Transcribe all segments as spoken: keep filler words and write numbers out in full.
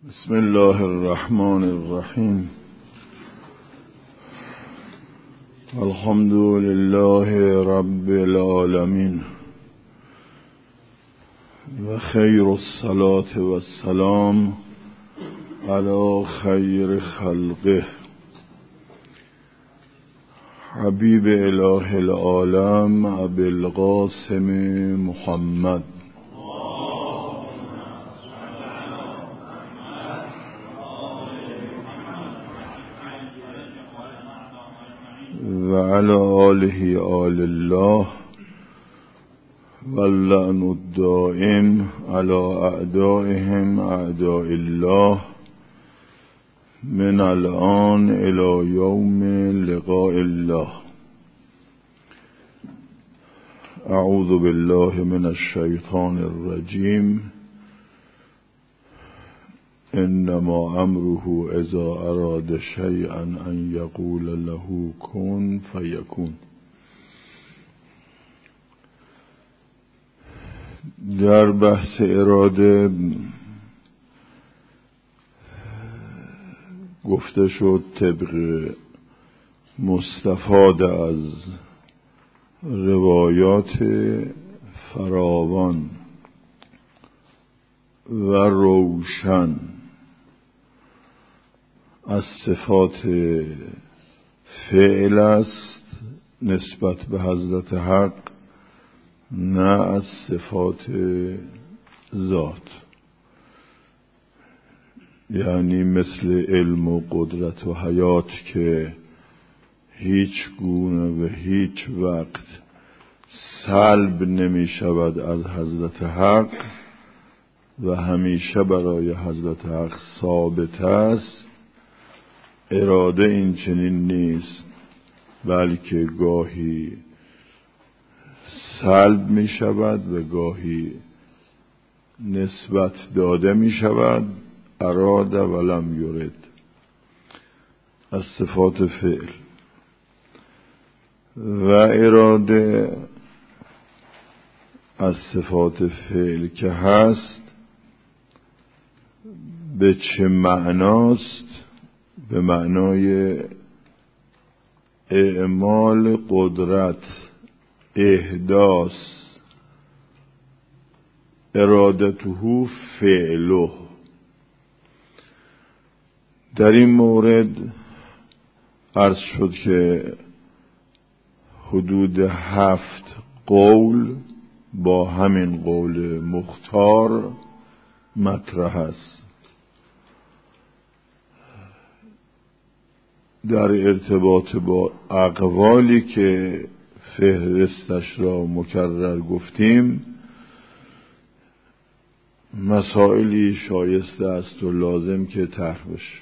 بسم الله الرحمن الرحیم. الحمد لله رب العالمین و خیر الصلاة و السلام علی خیر خلقه حبیب اله العالم ابی القاسم محمد و علی آله آل الله واللعن الدائم علی اعدائهم اعداء الله من الآن الی یوم لقاء الله. اعوذ بالله من الشیطان الرجیم. انما امره اذا اراد شیئا ان یقول له کن فیکون. در بحث اراده گفته شد طبق مستفاد از روایات فراوان و روشن از صفات فعل است نسبت به حضرت حق، نه از صفات ذات، یعنی مثل علم و قدرت و حیات که هیچ گونه و هیچ وقت سلب نمی شود از حضرت حق و همیشه برای حضرت حق ثابت است. اراده این چنین نیست، بلکه گاهی سلب می شود و گاهی نسبت داده می شود. اراد ولم یرد از صفات فعل و اراده از صفات فعل که هست به چه معناست؟ به معنای اعمال قدرت، احداث، ارادته فعله. در این مورد عرض شد که حدود هفت قول با همین قول مختار مطرح است. در ارتباط با اقوالی که فهرستش را مکرر گفتیم، مسائلی شایسته است و لازم که طرح بشه.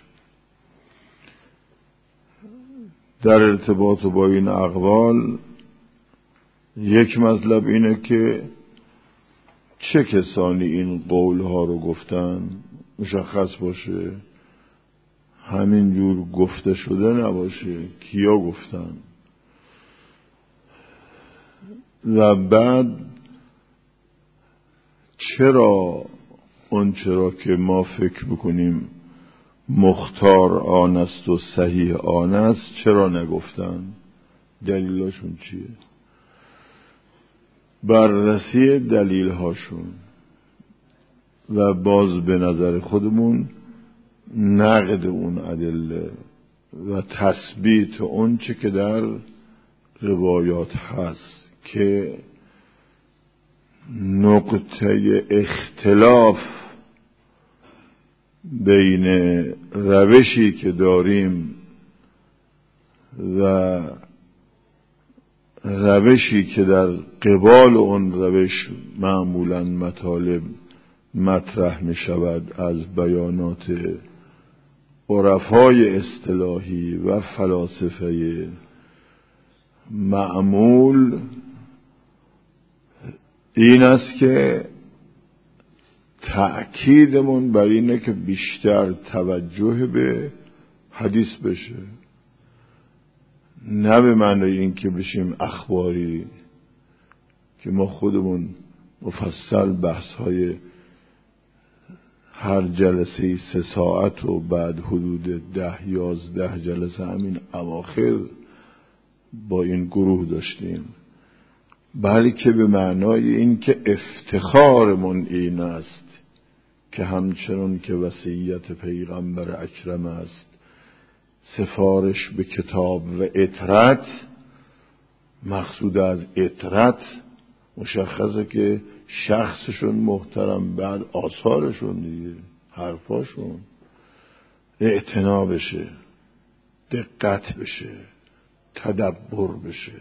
در ارتباط با این اقوال یک مطلب اینه که چه کسانی این قولها رو گفتن مشخص باشه، همین جور گفته شده نباشه کیا گفتن. و بعد چرا اون چرا که ما فکر بکنیم مختار آن است و صحیح آن است چرا نگفتن، دلیلاشون چیه، بررسی دلیلهاشون و باز به نظر خودمون نقد اون ادله و تثبیت اون چه که در روایات هست که نقطه اختلاف بین روشی که داریم و روشی که در قبال اون روش معمولاً مطالب مطرح می شود از بیانات عرفای اصطلاحی و فلاسفه معمول، این است که تأکیدمون بر اینه که بیشتر توجه به حدیث بشه، نه به معنی این که بشیم اخباری، که ما خودمون مفصل بحث های هر جلسه سه ساعت و بعد حدود ده یازده جلسه همین اواخر با این گروه داشتیم، بلکه به معنای این که افتخارمون این است که همچنان که وصیت پیغمبر اکرم است سفارش به کتاب و اطرت، مقصود از اطرت مشخصه که شخصشون محترم، بعد آثارشون دیگه، حرفاشون اعتنا بشه، دقت بشه، تدبر بشه،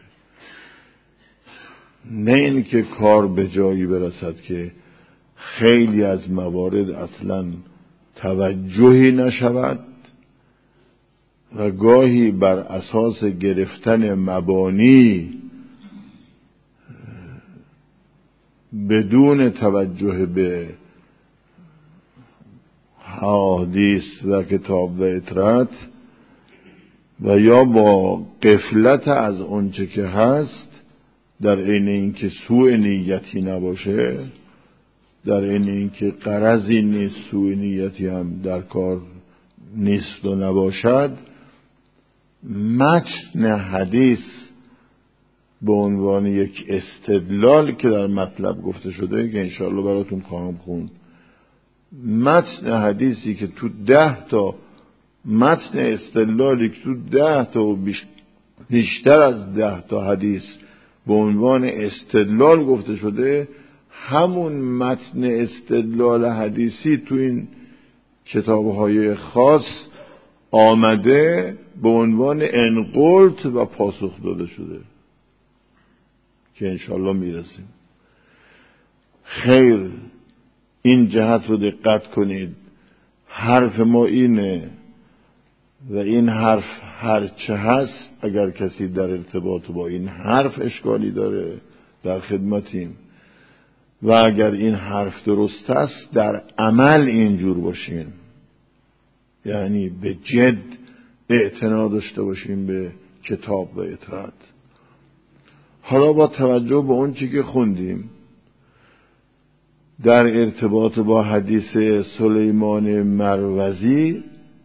نه این که کار به جایی برسد که خیلی از موارد اصلا توجهی نشود و گاهی بر اساس گرفتن مبانی بدون توجه به حدیث و کتاب و اطرت و یا با غفلت از اونچه که هست، در عین اینکه سوء نیتی نباشه، در عین اینکه غرضی نیست، سوء نیتی هم در کار نیست و نباشد، متن حدیث به عنوان یک استدلال که در مطلب گفته شده که انشاءالله براتون خواهم خوند، متن حدیثی که تو ده تا متن استدلالی که تو ده تا و بیشتر از ده تا حدیث به عنوان استدلال گفته شده، همون متن استدلال حدیثی تو این کتاب‌های خاص آمده به عنوان انقلت و پاسخ داده شده که انشاءالله میرسیم. خیر، این جهت رو دقت کنید. حرف ما اینه و این حرف هرچه هست، اگر کسی در ارتباط با این حرف اشکالی داره در خدمتیم، و اگر این حرف درست است در عمل اینجور باشیم، یعنی به جد اعتنا داشته باشیم به کتاب و اطرت. حالا با توجه به اون چی که خوندیم در ارتباط با حدیث سلیمان مروزی،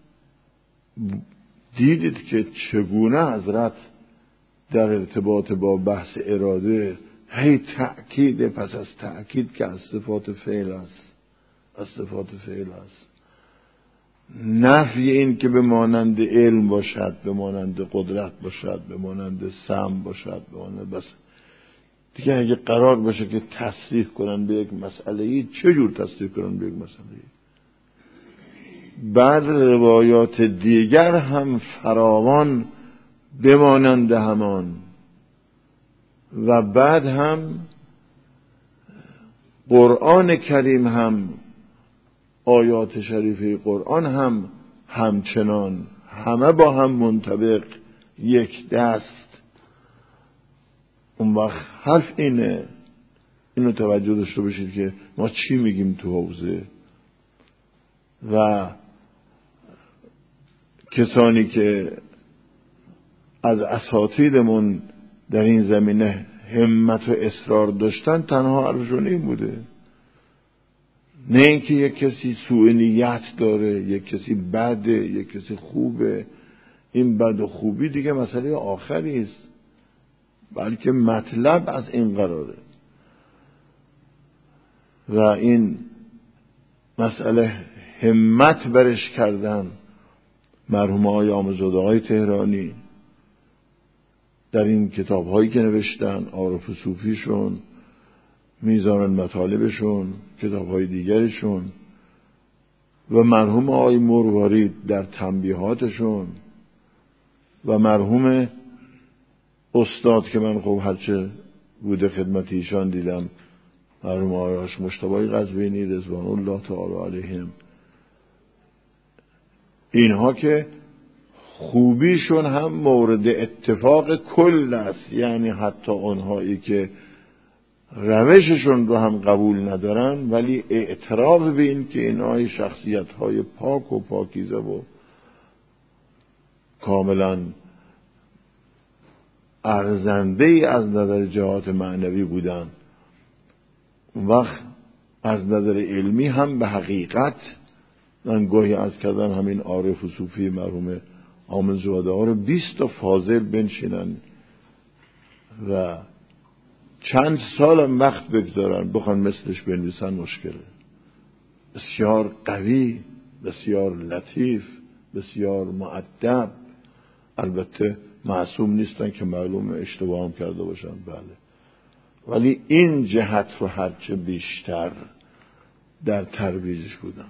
دیدید که چگونه حضرت در ارتباط با بحث اراده هی تأکید پس از تأکید که از صفات فعل است، از صفات فعل است، نفی این که به مانند علم باشد، به مانند قدرت باشد، به مانند سمع باشد، به مانند بس دیگه. اگه قرار باشه که تصریح کنن به یک مسئله، چه جور تصریح کنن به یک مسئله؟ بعد روایات دیگر هم فراوان بمانند همان، و بعد هم قرآن کریم هم، آیات شریفه قرآن هم همچنان، همه با هم منطبق، یک دست. اون وقت حرف اینه، اینو توجه داشته باشید که ما چی میگیم تو حوزه، و کسانی که از اساتیدمون در این زمینه همت و اصرار داشتن، تنها حرفشون این بوده، نه اینکه یک کسی سوء نیت داره، یک کسی بده، یک کسی خوبه. این بد و خوبی دیگه مسئله آخری است، بلکه مطلب از این قراره. و این مسئله همت برش کردن مرحوم آقای آموزاده های تهرانی در این کتاب هایی که نوشتن، عارف صوفیشون، میزان المطالبشون، کتاب های دیگرشون، و مرحوم آقای مرواری در تنبیهاتشون، و مرحوم استاد که من خب هرچه بوده خدمت ایشان دیدم، مرحوم آقای هاشم مجتبی قزوینی رضوان الله تعالی علیهم، اینها که خوبیشون هم مورد اتفاق کل است، یعنی حتی اونهایی که روششون رو هم قبول ندارن ولی اعتراف به این که اینها شخصیت های پاک و پاکیزه و کاملا ارزنده ای از نظر جهات معنوی بودن، وقت از نظر علمی هم به حقیقت من گاهی از کردن همین عارف و صوفی مرحوم عامل زاده ها رو بیست تا فاضل بنشینن و چند سالم وقت بگذارن بخوان مثلش بنویسن مشکله. بسیار قوی، بسیار لطیف، بسیار مؤدب. البته معصوم نیستن که معلوم اشتباه هم کرده باشن، بله، ولی این جهت رو هرچه بیشتر در ترویجش بودم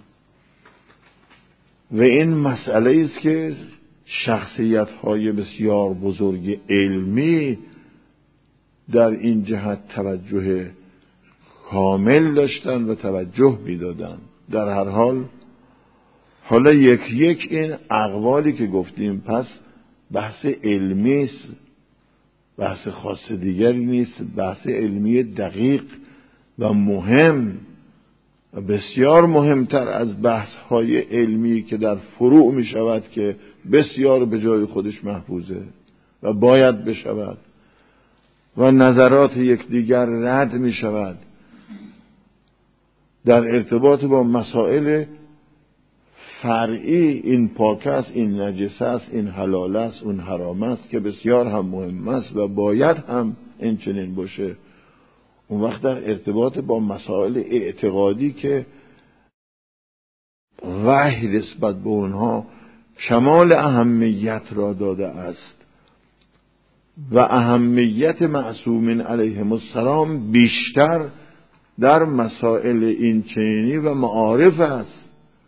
و این مسئله است که شخصیت‌های بسیار بزرگ علمی در این جهت توجه کامل داشتن و توجه می‌دادن. در هر حال حالا یک یک این اقوالی که گفتیم پس بحث علمی است، بحث خاص دیگری نیست، بحث علمی دقیق و مهم و بسیار مهمتر از بحث‌های علمی که در فروع می شود که بسیار به جای خودش محفوظه و باید بشود و نظرات یکدیگر رد می شود. در ارتباط با مسائل فرعی این پاک است، این نجس است، این حلال است، اون حرام است که بسیار هم مهم است و باید هم این چنین باشه. اون وقت در ارتباط با مسائل اعتقادی که وحی نسبت به اونها کمال اهمیت را داده است و اهمیت معصومین علیهم السلام بیشتر در مسائل این چنینی و معارف است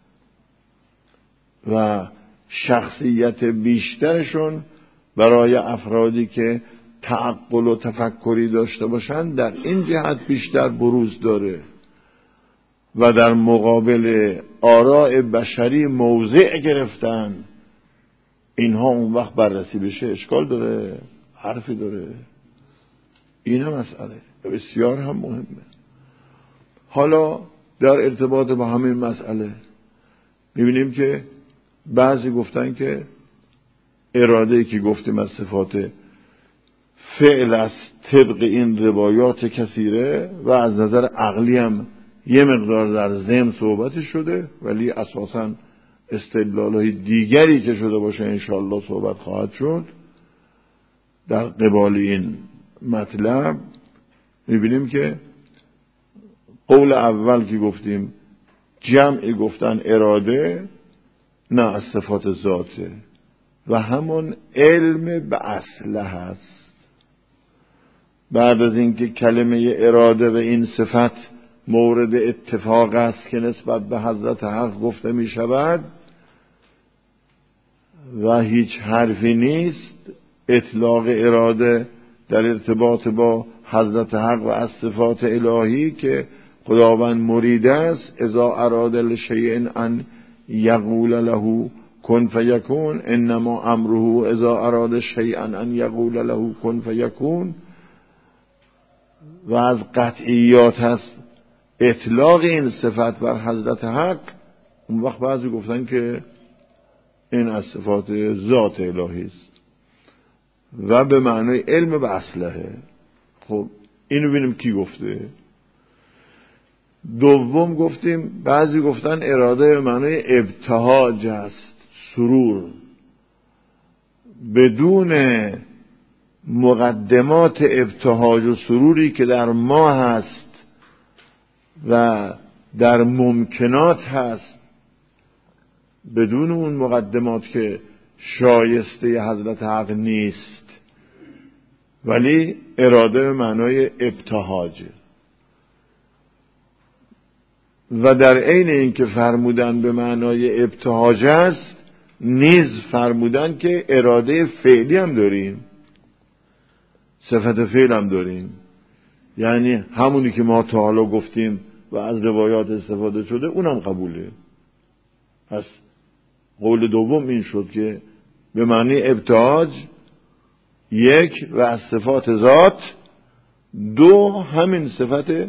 و شخصیت بیشترشون برای افرادی که تعقل و تفکری داشته باشند در این جهت بیشتر بروز داره و در مقابل آراء بشری موضع گرفتن. اینها اون وقت بررسی بشه اشکال داره، حرفی داره. این هم مسئله بسیار هم مهمه. حالا در ارتباط با همین مسئله میبینیم که بعضی گفتن که اراده‌ای که گفتیم از صفات فعل است طبق این روایات کثیره و از نظر عقلی هم یه مقدار در ضمن صحبت شده، ولی اساساً استدلال‌های دیگری که شده باشه انشاءالله صحبت خواهد شد. در قبال این مطلب میبینیم که قول اول که گفتیم جمعی گفتن اراده نه از صفات ذاته و همون علم به اصله هست. بعد از اینکه کلمه اراده و این صفت مورد اتفاق است که نسبت به حضرت حق گفته می شود و هیچ حرفی نیست اطلاق اراده در ارتباط با حضرت حق و از صفات الهی که خداوند مرید است. اذا اراد لشیء ان یقول له کن فیکون انما امره اذا اراد شیئا ان یقول له کن فیکون و از قطعیات هست اطلاق این صفت بر حضرت حق. اون وقت بعضی گفتن که این از صفات ذات الهی است و به معنای علم به اصله. خب اینو ببینیم کی گفته. دوم گفتیم بعضی گفتن اراده به معنای ابتهاج است، سرور، بدون مقدمات ابتهاج و سروری که در ما هست و در ممکنات هست، بدون اون مقدمات که شایسته حضرت حق نیست، ولی اراده به معنای ابتهاجه. و در عین اینکه فرمودن به معنای ابتهاج است نیز فرمودن که اراده فعلی هم داریم، صفت فعل هم داریم، یعنی همونی که ما تا حالا گفتیم و از روایات استفاده شده اونم قبوله. پس قول دوم این شد که به معنی ابتهاج یک و از صفات ذات، دو همین صفت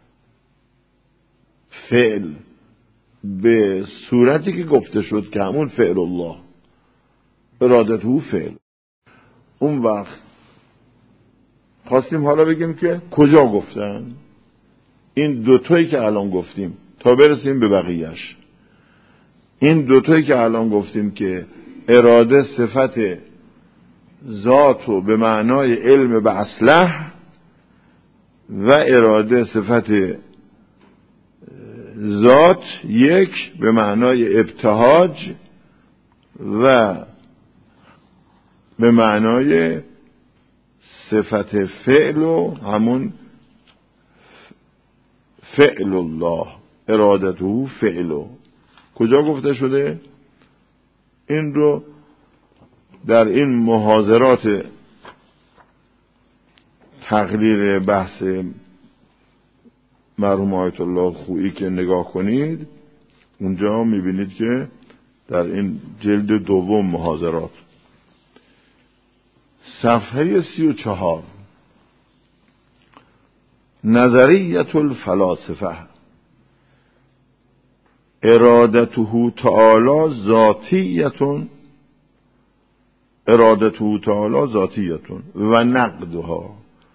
فعل به صورتی که گفته شد که همون فعل الله ارادته فعل. اون وقت خواستیم حالا بگیم که کجا گفتن این دوتایی که الان گفتیم تا برسیم به بقیهش. این دوتایی که الان گفتیم که اراده صفت ذات و به معنای علم به اصلح و اراده صفت ذات یک به معنای ابتهاج و به معنای صفت فعل و همون فعل الله ارادته فعل. کجا گفته شده؟ این رو در این محاضرات تقریر بحث مرحوم آیت الله خویی که نگاه کنید اونجا میبینید که در این جلد دوم محاضرات صفحه سی و چهار نظریت الفلاسفه ارادته تعالی ذاتیتون ارادته تعالی ذاتیتون و نقدها.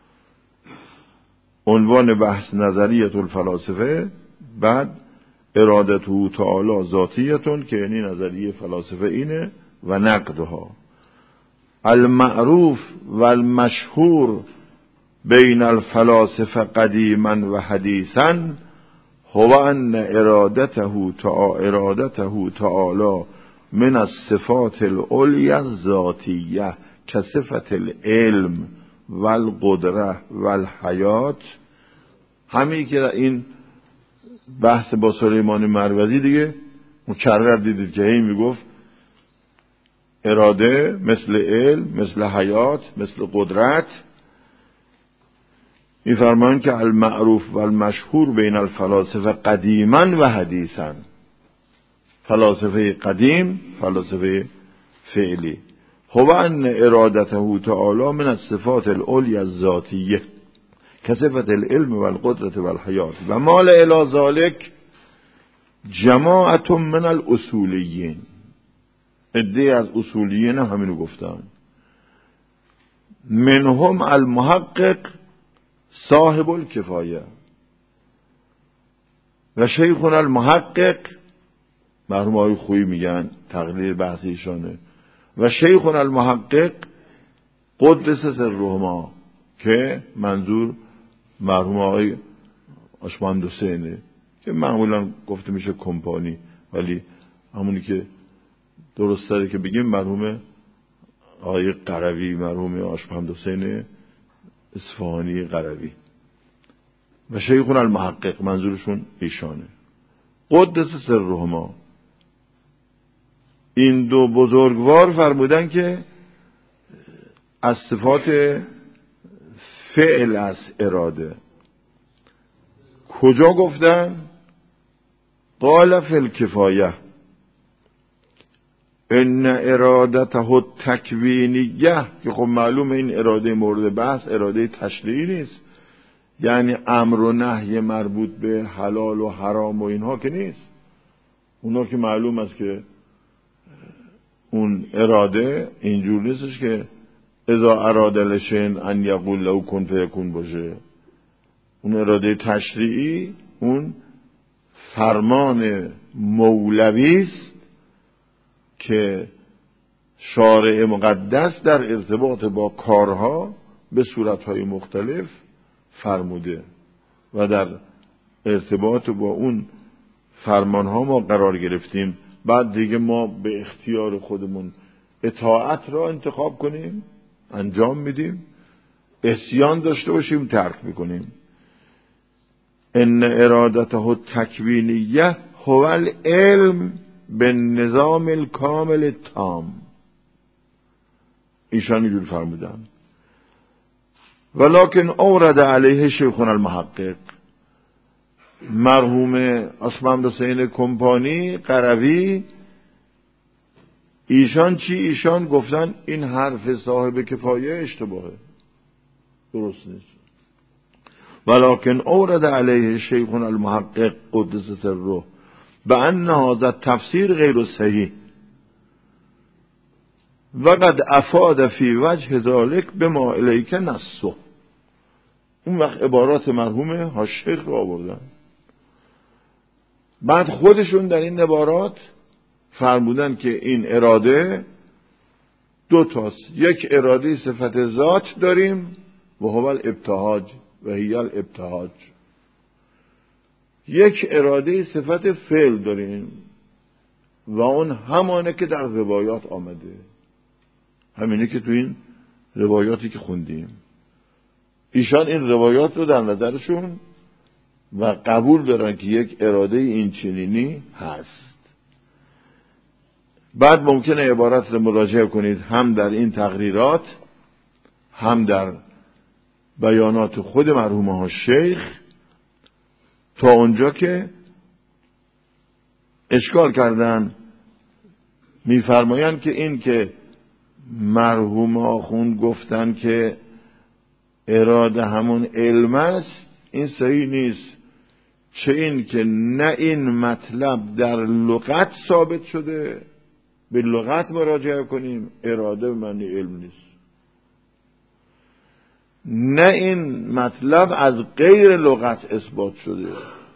عنوان بحث نظریت الفلاسفه، بعد ارادته تعالی ذاتیتون که یعنی نظریه فلاسفه اینه و نقدها. المعروف و المشهور بین الفلاسفه قدیما و حدیثا هو ان ارادته تعالی ارادته تعالی من الصفات العلی الذاتیه کصفت العلم و القدره و الحیات. همین که در این بحث با سلیمان مروزی دیگه مکرر دیدید که هی میگفت اراده مثل علم، مثل حیات، مثل قدرت. میفرمایند که المعروف و المشهور بین الفلاسفه قدیما و حدیثا، فلاسفه قدیم، فلاسفه فعلی، هو ان ارادته تعالی من الصفات العلی الذاتیه کصفت العلم و القدرت و الحیات و مال الی ذلک جماعت من الاصولیین. عده از اصولیین همینو گفتن. منهم المحقق صاحب الکفایه و شیخنا المحقق، مرحوم آقای خویی میگن تقریر بحث ایشانه، و شیخنا المحقق قدس سرهما که منظور مرحوم آقای آشمند حسینه که معمولا گفته میشه کمپانی، ولی همونی که درست داره که بگیم مرحوم آقای قروی، مرحوم آشمند حسین اصفهانی قروی و شیخنا المحقق منظورشون ایشانه. قدس سرهما. این دو بزرگوار فرمودن که از صفات فعل از اراده. کجا گفتن؟ قال فی الکفایه ان ارادته التکوینیه، که خب معلومه این اراده مورد بحث اراده تشریعی نیست، یعنی امر و نهی مربوط به حلال و حرام و اینها که نیست. اونا که معلوم است که اون اراده اینجور نیستش که اذا اراد لشین ان یقول له کن فیکون باشه. اون اراده تشریعی اون فرمان مولوی است که شارع مقدس در ارتباط با کارها به صورتهای مختلف فرموده و در ارتباط با اون فرمانها ما قرار گرفتیم. بعد دیگه ما به اختیار خودمون اطاعت را انتخاب کنیم، انجام میدیم، عصیان داشته باشیم، ترک میکنیم. ان ارادته التکوینیه هو العلم بالنظام الکامل تام. ایشان اینجور فرمودن. ولکن اورد علیه شیخنا المحقق، مرحوم آشمند حسین کمپانی قروی، ایشان چی؟ ایشان گفتن این حرف صاحب کفایه اشتباهه، درست نیست. ولکن اورد علیه شیخنا المحقق قدس سره بأن هذا تفسیر غیر صحیح وقد افاد فی وجه ذلك بما الیک نصه. اون وقت عبارات مرحوم حاشیه رو آوردن، بعد خودشون در این عبارات فرمودن که این اراده دو تاست. یک اراده صفت ذات داریم و هو الابتهاج و هی الابتهاج. یک اراده صفت فعل داریم و اون همانه که در روایات آمده، همینه که تو این روایاتی که خوندیم. ایشان این روایات رو در نظرشون و قبول دارن که یک اراده این چنینی هست. بعد ممکنه عبارت رو مراجعه کنید هم در این تقریرات هم در بیانات خود مرحوم ها شیخ، تا اونجا که اشکال کردن میفرمایند که این که مرحوم آخوند گفتن که اراده همون علم است، این صحیح نیست. چه این که نه این مطلب در لغت ثابت شده، به لغت مراجعه کنیم اراده به معنی علم نیست، نه این مطلب از غیر لغت اثبات شده.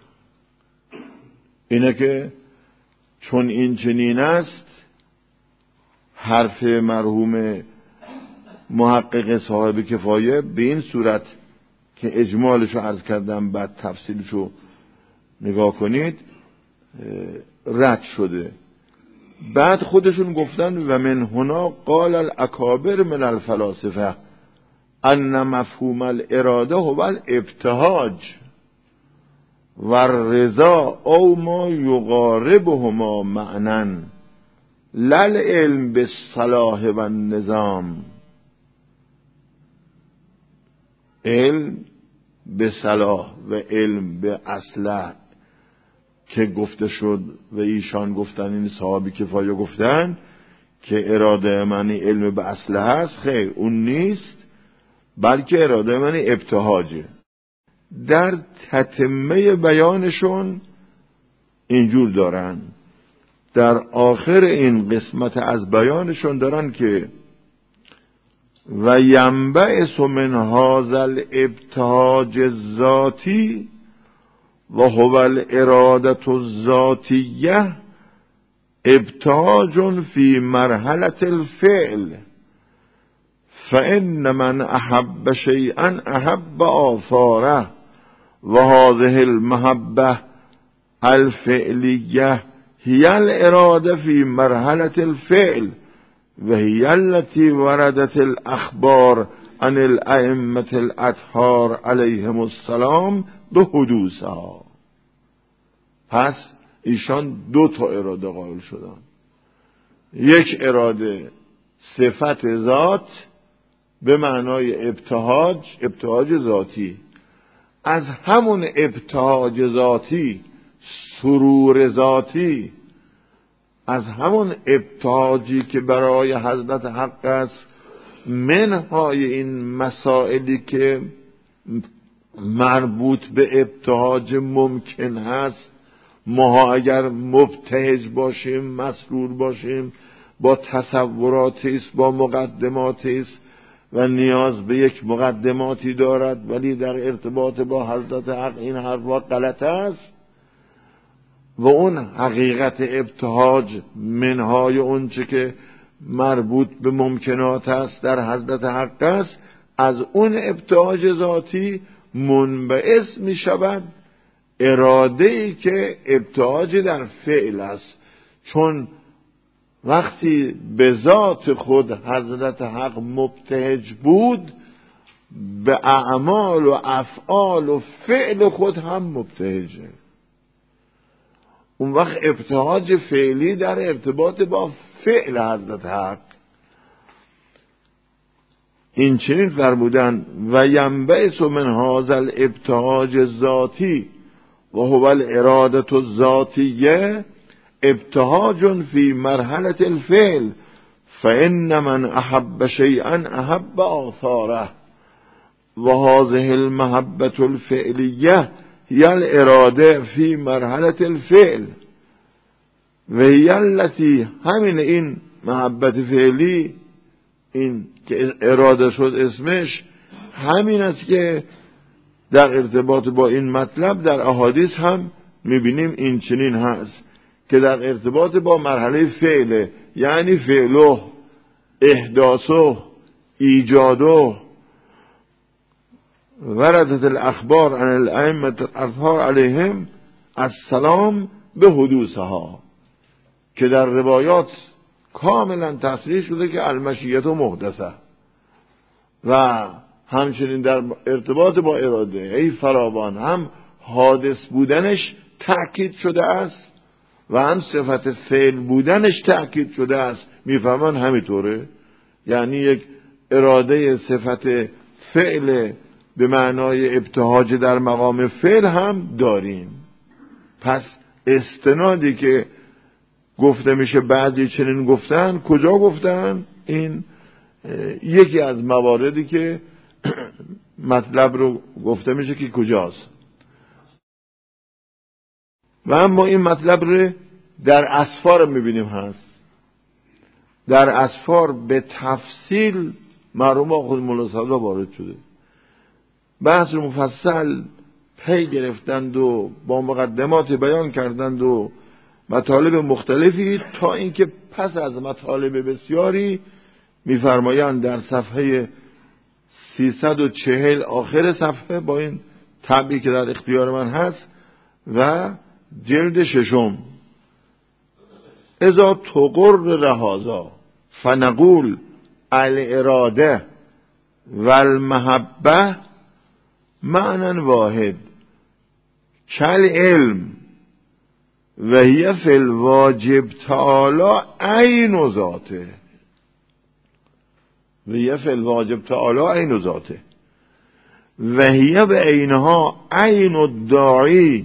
اینه که چون این چنین است، حرف مرحوم محقق صاحب کفایه به این صورت که اجمالشو عرض کردم بعد تفصیلشو نگاه کنید رد شده. بعد خودشون گفتن و من هنا قال الاکابر من الفلاسفه ان مفهوم الاراده هو الابتهاج و الرضا او ما یقاربهما معنا لل علم بالصلاح و النظام. علم به صلاح و علم به اصلاح که گفته شد و ایشان گفتن، این صحابی کفایه گفتن که اراده معنی علم به اصلاح هست، خیر اون نیست، بلکه اراده معنی ابتهاجه. در تتمه بیانشون اینجور دارن، در آخر این قسمت از بیانشون دارن که و ینبعث من هذا الابتهاج الذاتی و هو الاراده الذاتیه ابتهاج فی مرحله الفعل فان من احب شیئا احب آثاره و هذه المحبه الفعلیه هي الاراده فی مرحله الفعل و هي التي وردت الاخبار عن الائمه الاطهار علیهم السلام به حدوثها. پس ایشان دو تا اراده قائل شدن، یک اراده صفت ذات به معنای ابتهاج، ابتهاج ذاتی، از همون ابتهاج ذاتی سرور ذاتی، از همون ابتهاجی که برای حضرت حق است، منهای این مسائلی که مربوط به ابتهاج ممکن هست، ما اگر مبتهج باشیم، مسرور باشیم، با تصوراتی است، با مقدماتی است و نیاز به یک مقدماتی دارد، ولی در ارتباط با حضرت حق این حرفا غلط است و اون حقیقت ابتهاج منهای اون چه که مربوط به ممکنات است در حضرت حق است، از اون ابتهاج ذاتی منبعث می شود اراده ای که ابتهاج در فعل است. چون وقتی به ذات خود حضرت حق مبتهج بود، به اعمال و افعال و فعل خود هم مبتهجه. اون وقت ابتهاج فعلی در ارتباط با فعل حضرت حق. این چنین فرمودن و ینبعث من هذا الابتهاج الذاتی و هو الاراده الذاتیه ابتهاج فی مرحله الفعل فان من احب شیئا احب آثاره و هذه المحبه الفعلیه هي الاراده فی مرحله الفعل و هي التي، همین این محبت فعلی، این که اراده شد اسمش، همین است که در ارتباط با این مطلب در احادیث هم میبینیم این چنین هست که در ارتباط با مرحله فعله، یعنی فعله، احداثه، ایجاده. وردت الاخبار عن الائمه الاطهار علیهم السلام به حدوثها، که در روایات کاملا تصریح شده که المشیت و محدثه، و همچنین در ارتباط با اراده ای فراوان هم حادث بودنش تأکید شده است و هم صفت فعل بودنش تأکید شده است. میفهمن همینطوره، یعنی یک اراده صفت فعل به معنای ابتهاج در مقام فعل هم داریم. پس استنادی که گفته میشه بعضی چنین گفتن، کجا گفتن؟ این یکی از مواردی که مطلب رو گفته میشه که کجاست. و اما این مطلب رو در اسفار میبینیم هست. در اسفار به تفصیل مرحوم آخوند مولا صدرا وارد شده، بحث رو مفصل پی گرفتند و با مقدمات بیان کردند و مطالب مختلفی، تا اینکه پس از مطالب بسیاری میفرمایند در صفحه سیصد و چهل آخر صفحه با این طبعی که در اختیار من هست و جلد ششم، اذا تقر رهازا فنقول الاراده والمحبه معنی واحد کل علم و هی فی الواجب تعالی عین ذاته و هی فی الواجب تعالی عین ذاته و هی به عینها عین الداعی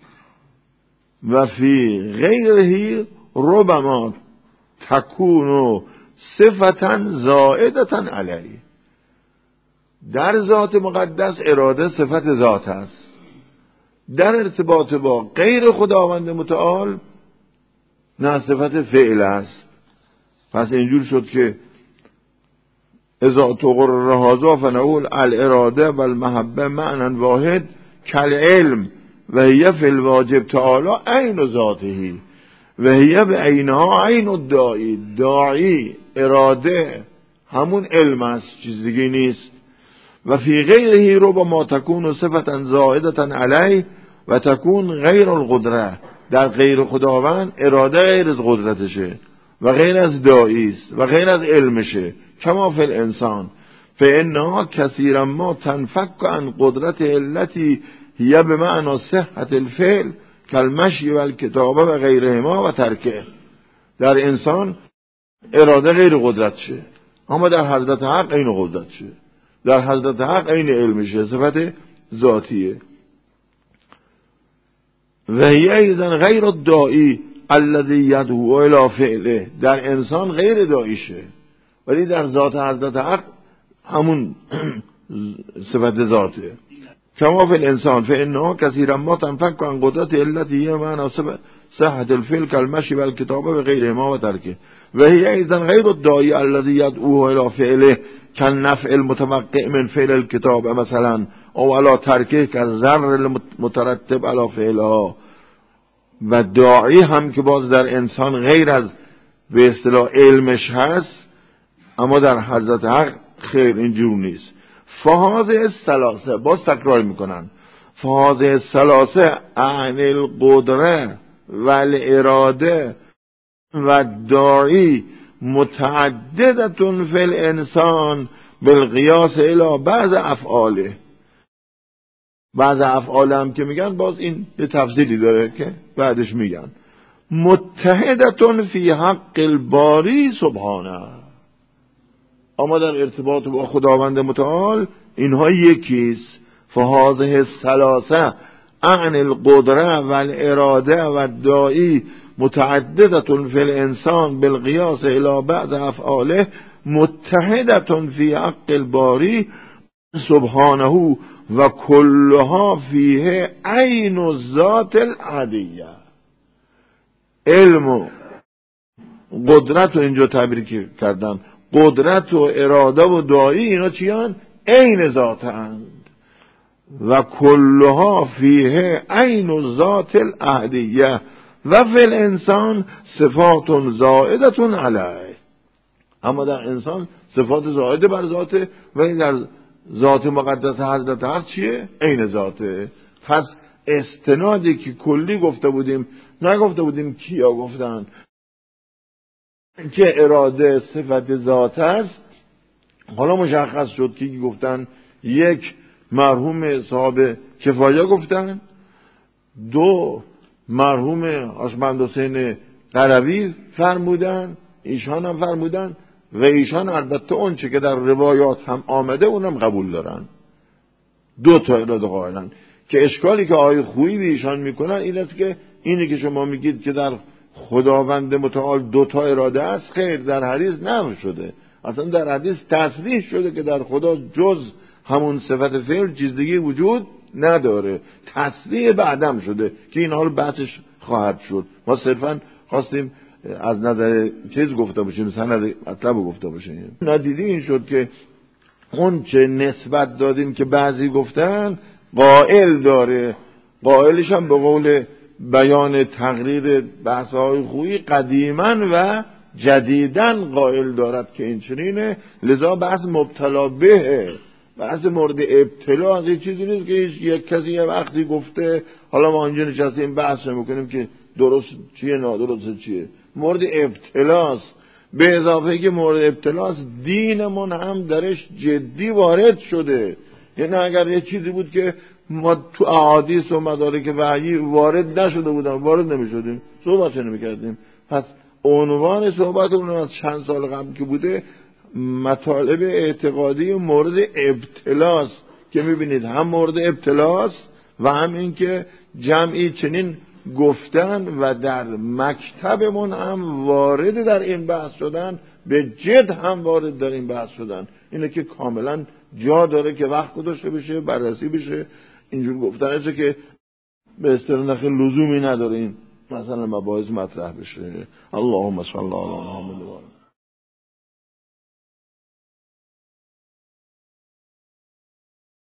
و فی غیره ربما تکون صفتا زائدتا علیه. در ذات مقدس اراده صفت ذات است، در ارتباط با غیر خداوند متعال نه، صفت فعل است. پس اینجور شد که اذا تقر هذا فنقول الاراده والمحبه معنی واحد کالعلم و هی فی الواجب تعالی عین ذاته و هی بعینها عین الداعی. داعی اراده همون علم است، چیز دیگه نیست. و فی غیره ربما تکون صفتا زائدتا علیه و تکون غیر القدره. در غیر خداوند اراده غیر از قدرتشه و غیر از داعی است و غیر از علمشه. کما فی الانسان فانها کثیرا ما تنفک عن قدرت علتی هی بمعنی صحت الفعل کالمشی و الکتابه و غیرهما و ترکه. در انسان اراده غیر قدرت شه، اما در حضرت حق این قدرت شه، در حضرت حق این علمشه، صفت ذاتیه. و هی ایضا غیر الداعی الذی یدعو الی فعله. در انسان غیر داعیشه، ولی در ذات حضرت حق همون صفت ذاته. کما فی الانسان فانها کثیرا ما تنفک عن قدرت علتی هی معنی صحت الفعل کالمشی و الکتابه و غیرهما و ترکه. و هی ایضا غیر الداعی الذی یدعو الی فعله كالنفع المتوقع من فعل الكتاب مثلا او علی ترکه كالضرر المترتب علی فعلها. و داعی هم که باز در انسان غیر از به اصطلاح علمش هست، اما در حضرت حق خیر اینجور نیست. فهذه الثلاثه، باز تکرار میکنن، فهذه الثلاثه عن القدره و الاراده و داعی متعددتون فی الانسان بالقیاس الی بعض افعاله. بعض افعال هم که میگن باز این یه تفصیلی داره که بعدش میگن متحدتون فی حق الباری سبحانه. اما در ارتباط با خداوند متعال اینها یکیست. فهذه الثلاثه عن القدره و الاراده و الداعی متعددتون فی الانسان بالقیاس الی بعض افعاله متحدتون فی حق الباری سبحانه و کلها فیه عین الذات العادیه. علم و قدرت رو اینجا تعبیر کردن، قدرت و اراده و داعی اینا چیان؟ عین ذاتند. و کلها فیه عین الذات العادیه و فی الانسان صفات زائدتون علیه، اما در انسان صفات زائده بر ذاته و این در ذات مقدس حضرت حق چیه؟ عین ذاته. پس استنادی که کلی گفته بودیم، نگفته بودیم کیا گفتن که اراده صفت ذات است، حالا مشخص شد که گفتن یک مرحوم صاحب کفایه گفتن، دو مرحوم آشمند حسین قروی فرمودن، ایشان هم فرمودن و ایشان البته اون چه که در روایات هم آمده اونم قبول دارن، دو تا اراده قائلن. که اشکالی که آیه خویی به ایشان میکنن این است که اینی که شما میگید که در خداوند متعال دو تا اراده است، خیر، در حدیث نقل شده، اصلا در حدیث تصریح شده که در خدا جز همون صفت فعل چیز دیگه وجود نداره، تصریح بعدم شده که این حال بحثش خواهد شد. ما صرفا خواستیم از نظر چیز گفته باشیم، سند مطلب گفته باشیم. نادیدی این شد که اون چه نسبت دادیم که بعضی گفتن قائل داره، قائلش هم به قول بیان تقریر بحث‌های خویی قدیما و جدیدن قائل دارد که این چنینه، لذا بحث مبتلا به، بحث مورد ابتلا از این چیزی نیست که یک کسی یه وقتی گفته حالا ما اینجا نشستیم بحث میکنیم که درست چیه نادرست چیه، مورد ابتلاست. به اضافه که مورد ابتلاست دینمون هم درش جدی وارد شده، یعنی اگر یه چیزی بود که ما تو احادیث و مدارک وحی وارد نشده بودن وارد نمیشدیم، صحبت نمیکردیم. پس عنوان صحبتمون از چند سال قبل که بوده مطالب اعتقادی مورد ابتلاست که میبینید هم مورد ابتلاست و هم این که جمعی چنین گفتن و در مکتبمون هم وارد در این بحث شدن، به جد هم وارد در این بحث شدن. اینه که کاملا جا داره که وقت گذاشته بشه، بررسی بشه. اینجور گفتنه که به اصطلاح لزومی نداره این مثلا مباحث مطرح بشه. اللهم صل علی محمد و آله